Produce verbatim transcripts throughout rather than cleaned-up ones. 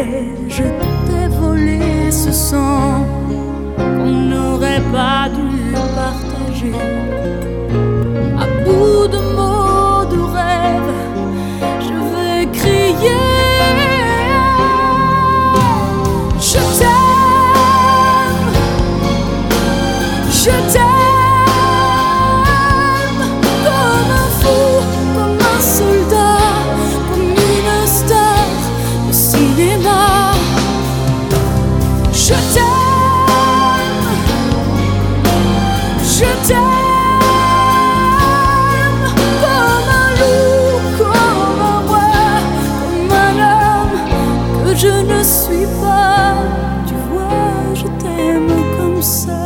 volé, je t'ai volé ce sang qu'on n'aurait pas dû partager. À bout de mots, de rêves, je vais crier. Je t'aime, je t'aime. Je t'aime, je t'aime, comme un loup, comme un roi, comme un homme que je ne suis pas. Tu vois, je t'aime comme ça.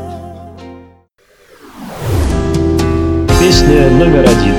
Песня номер один.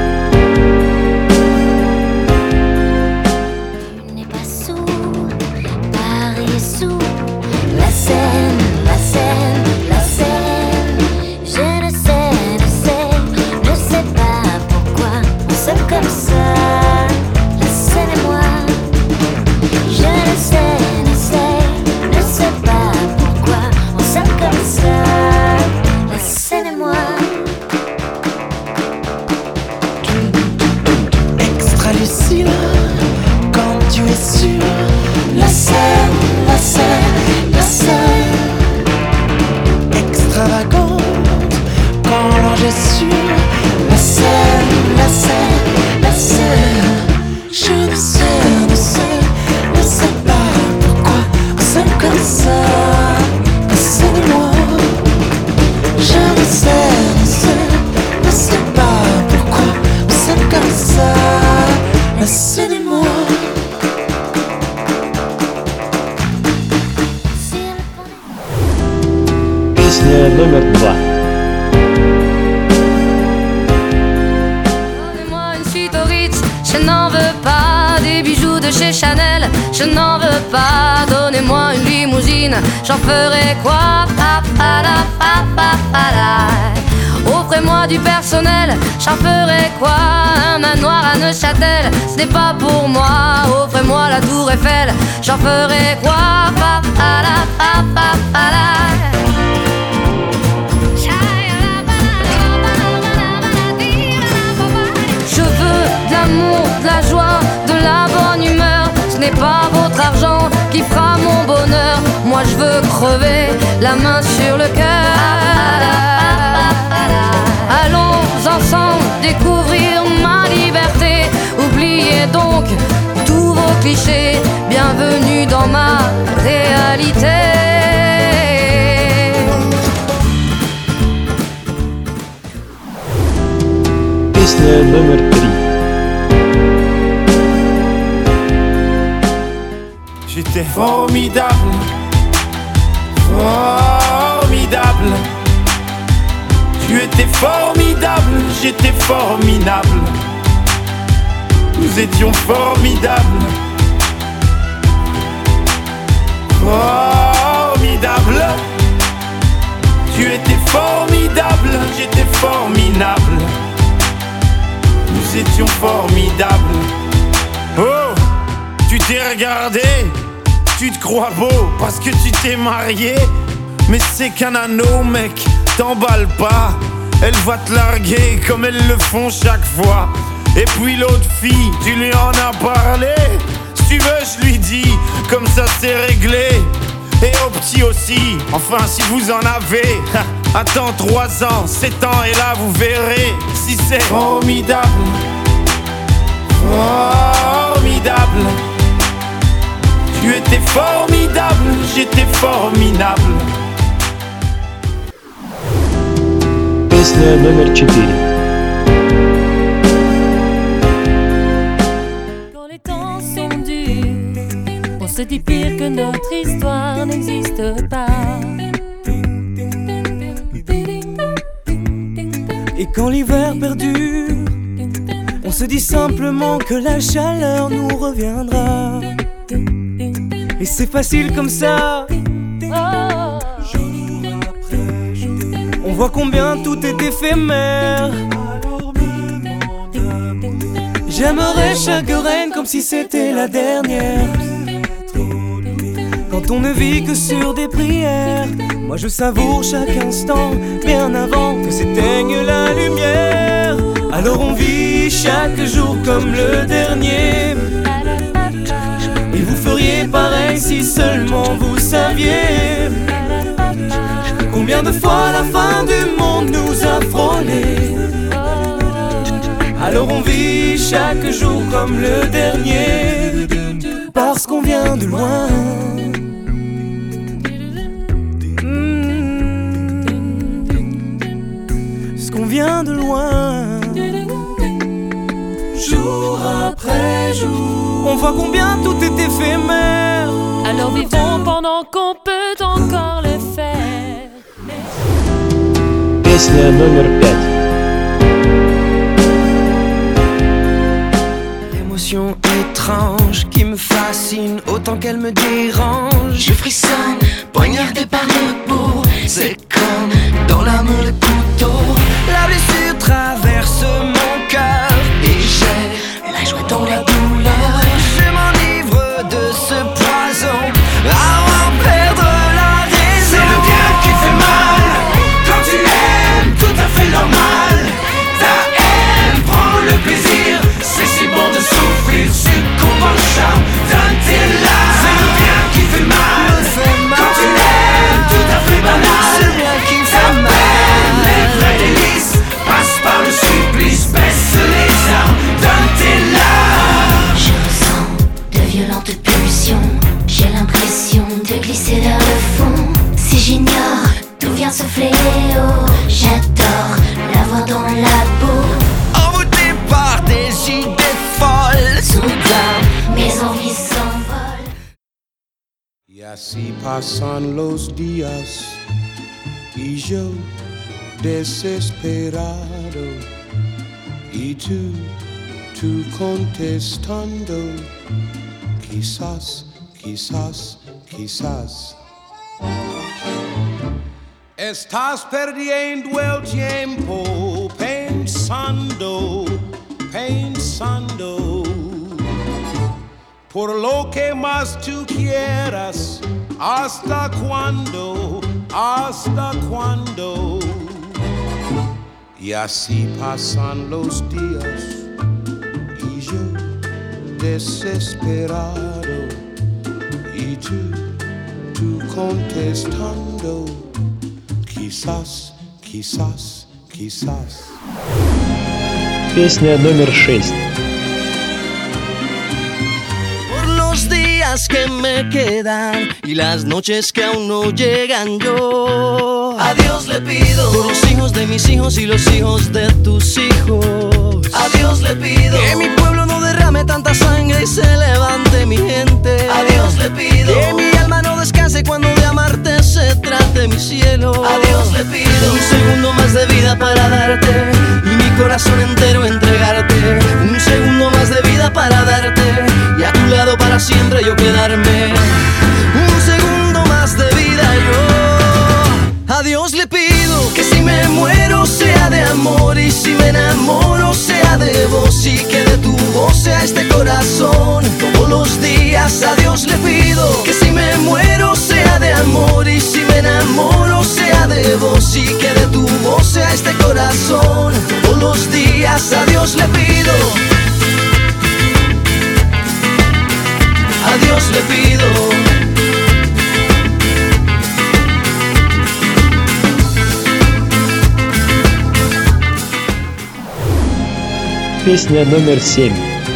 Песня номер два. Donnez-moi une suite au Ritz, je n'en veux pas. Des bijoux de chez Chanel, je n'en veux pas. Donnez-moi une limousine, j'en ferai quoi? Pa, pa, la, pa, pa, pa, la. Offrez-moi du personnel, j'en ferai quoi? Un manoir à Neuchâtel, ce n'est pas pour moi. Offrez-moi la tour Eiffel, j'en ferai quoi? Pa, pa, la, pa, pa, pa, la. Je veux de l'amour, de la joie, de la bonne humeur. Ce n'est pas votre argent qui fera mon bonheur. Moi je veux crever, la main sur le cœur. Allons ensemble découvrir ma liberté. Oubliez donc tous vos clichés. Bienvenue dans ma réalité. Песня номер три. J'étais formidable, formidable. Tu étais formidable, j'étais formidable. Nous étions formidables, formidable. Tu étais formidable, j'étais formidable. Nous étions formidables. Oh, tu t'es regardé, tu te crois beau parce que tu t'es marié. Mais c'est qu'un anneau, mec, t'emballe pas. Elle va te larguer comme elles le font chaque fois. Et puis l'autre fille, tu lui en as parlé. Si tu veux, je lui dis, comme ça c'est réglé. Et au petit aussi, enfin si vous en avez. Attends trois ans, sept ans et là vous verrez si c'est formidable, formidable. Tu étais formidable, j'étais formidable. Песня номер четыре. Quand les temps sont durs, on se dit pire que notre histoire n'existe pas. Et quand l'hiver perdure, on se dit simplement que la chaleur nous reviendra. Et c'est facile comme ça. On voit combien tout est éphémère. J'aimerais chaque reine comme si c'était la dernière. Quand on ne vit que sur des prières, moi je savoure chaque instant, bien avant que s'éteigne la lumière. Alors on vit chaque jour comme le dernier. Et vous feriez pareil si seulement vous saviez combien de fois la fin du monde nous a frôlés. Alors on vit chaque jour comme le dernier, parce qu'on vient de loin. Parce qu'on vient de loin. Jour après jour, on voit combien tout est éphémère. Alors vivons pendant qu'on peut encore le faire. Песня номер пять. L'émotion étrange qui me fascine autant qu'elle me dérange. Je frissonne, poignardé par le bout. C'est comme dans l'amour le couteau. La blessure traverse mon cœur et j'ai la joie dans la douleur. Je m'enivre de ce poison avant de perdre la raison. C'est le bien qui fait mal quand tu aimes, tout à fait normal. Ta haine prend le plaisir, c'est si bon de souffrir, succombe au charme d'un tes larmes. C'est le bien qui fait mal quand tu aimes, tout à fait banal. C'est le bien qui fait mal. Les vrais délices passent par le supplice, baisse les armes d'un tes larmes. Je ressens de violentes pulsions. J'ai l'impression de glisser vers le fond. Si j'ignore d'où vient ce fléau, j'adore l'avoir dans la peau. Envoûté par des idées folles, Soudain, mes envies s'envolent. Y así pasan los días y yo desesperado y tú, tú contestando, quizás, quizás, quizás. Estás perdiendo el tiempo pensando, pensando por lo que más tú quieras. ¿Hasta cuándo? ¿Hasta cuándo? Y así pasan los días y yo desesperado y tú, tú contestando, quizás, quizás, quizás. Песня номер шесть. por los días que me quedan y las noches que aún no llegan, yo a Dios le pido por los hijos de mis hijos y los hijos de tus hijos. A Dios le pido que mi pueblo no derrame tanta sangre y se levante mi gente. A Dios le pido que mi alma no descanse cuando de amarte se trate, mi cielo. A Dios le pido un segundo más de vida para darte y mi corazón entero entregarte. Un segundo más de vida para darte y a tu lado para siempre yo quedarme. Un segundo más de vida yo a Dios le pido que si me muero sea de amor y si me enamoro sea de vos y que de tu voz sea este corazón. Todos los días a Dios le pido que si me muero sea de amor y si me enamoro sea de vos y que de tu voz sea este corazón. Todos los días a Dios le pido. A Dios le pido. Песня номер семь.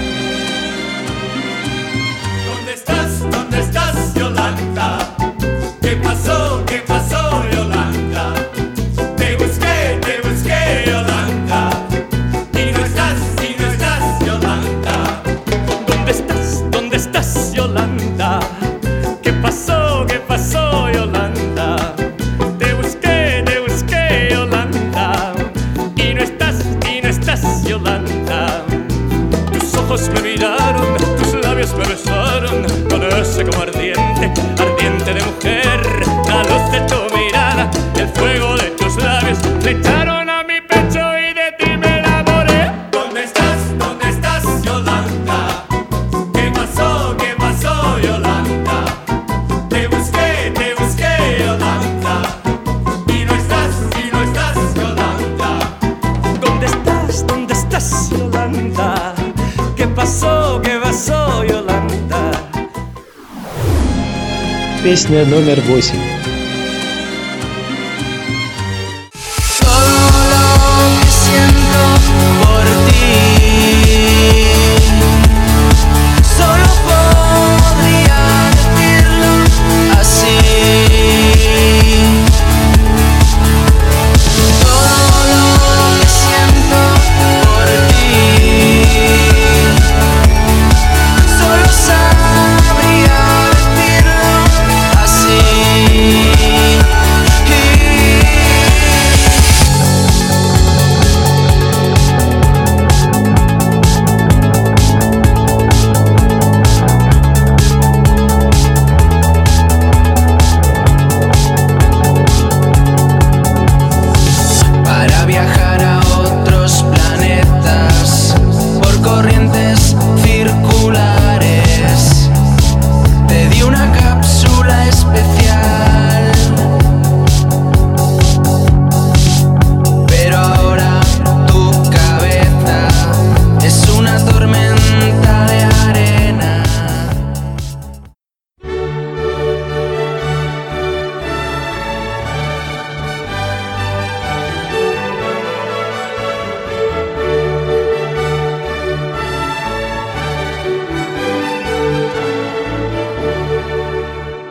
¿Dónde estás? ¿Dónde estás, Yolanda? ¿Qué pasó? ¿Qué pasó, Yolanda? Te busqué, te busqué, Yolanda. Y no estás, y no estás, Yolanda. ¿Dónde estás? ¿Dónde estás, Yolanda? ¿Qué pasó? ¿Qué pasó, Yolanda? Te busqué, te busqué, Yolanda. Y no estás, y no estás, Yolanda. Tus ojos me miraron, tus labios me besaron con ese como ardiente, ardiente de mujer. La luz de tu mirada y el fuego de tus labios me echaron a mi pecho y de ti me enamoré. ¿Dónde estás? ¿Dónde estás, Yolanda? ¿Qué pasó? ¿Qué pasó, Yolanda? Te busqué. ¿qué pasó, Yolanda? Песня номер восемь.